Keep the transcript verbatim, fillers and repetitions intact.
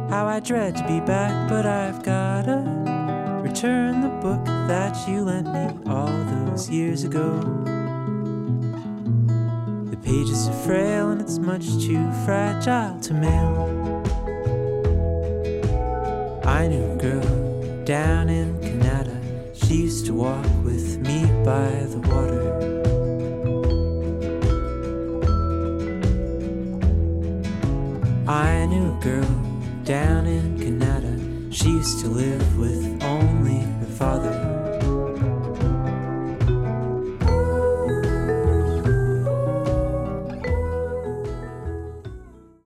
how I dread to be back, but I've gotta return the book that you lent me all those years ago. The pages are frail and it's much too fragile to mail. I knew a girl down in Canada. She used to walk with me by the water. I knew a girl down in Canada. She used to live with